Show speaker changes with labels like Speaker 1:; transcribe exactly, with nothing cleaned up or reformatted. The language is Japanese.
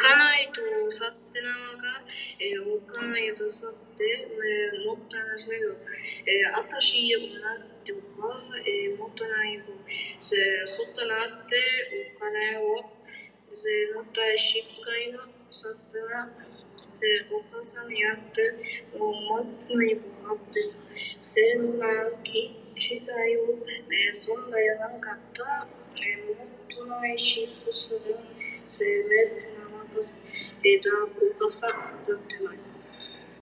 Speaker 1: かないと去ってなのが、えー、おかないと去って、えー、もったいなせよ。えー、あたしをなっておか、えー、もったいないを、せ、そったなって、お金を、せ、もったいしっかりの、さってな、せ、おかさんにあって、おもったいないをあってた。せのなき、違いを、えー、そんなやなかった、えー、もったいないしくする。せめてなわかす、えー、だ、おかさんだってない。